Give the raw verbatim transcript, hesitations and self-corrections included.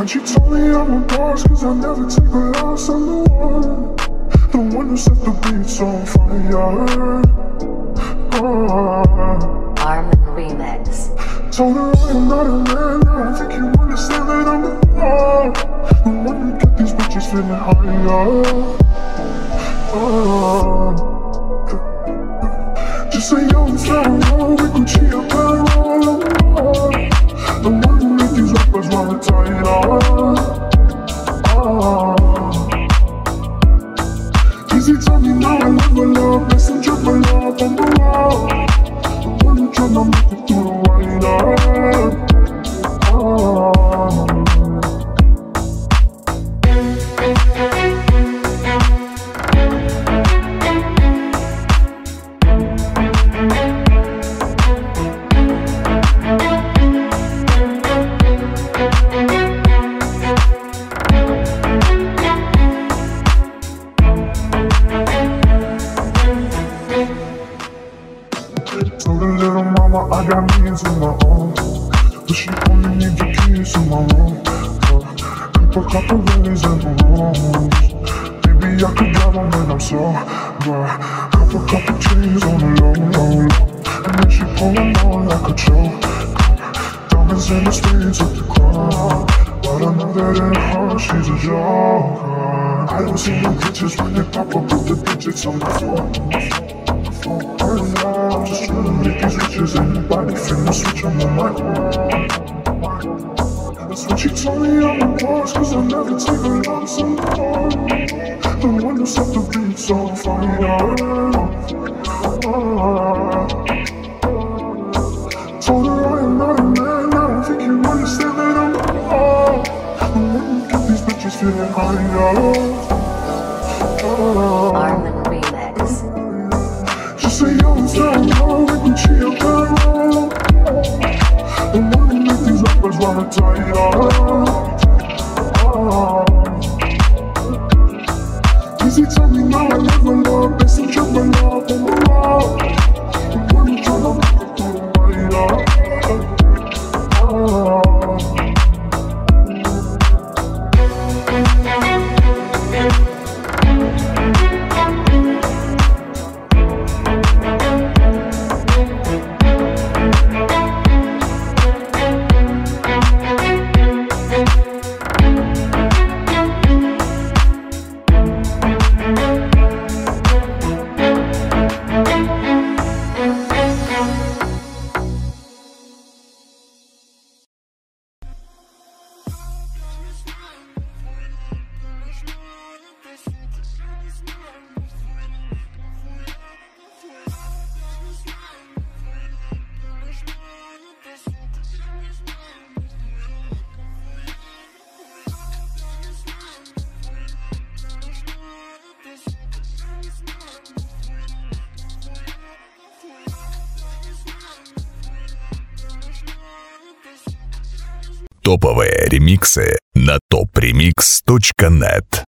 And she told me I'm a boss, cause I never take a loss. I'm the one, the one who set the beats on fire. Oh. Armin Remix. Told her I am not a man, I don't think you understand that I'm the one, the one who get these bitches feeling higher. Oh. Just say yo, it's not wrong, we could cheat up and roll. The one who make these rappers wanna tie it up. Oh. Easy tell me now I level up, listen, drop my love on the wall. The one who tryna make it through the white up. Oh. Told the little mama I got millions of my own, but she only needs the keys to my room. Cup a couple lilies in the room. Baby, I could drive them when I'm sober. Cup a couple chains on the low, low, low. And then she pull them on like a choke. Diamonds in the streets of the crowd, but I know that in her she's a joker. I don't see no pictures when they pop up with the digits on my phone. I'm just trying to make these riches. Anybody finna switch on my own. That's when she told me I'm a boss, cause I never take a loss. I'm the one, the one who set the beats on fire. Oh. Told her I am not a man, I don't think you understand that I'm the one, the one who get these bitches feeling higher. Oh. Armin Remix. Just say yo, it's not wrong, we can cheat up and roll. The one who make these rappers wanna tie it up. Oh. Easy tell me now I level up, listen, drop my love on the wall. The one who tryna make it through the white up. Oh. Топовые ремиксы на топ ремикс точка нет.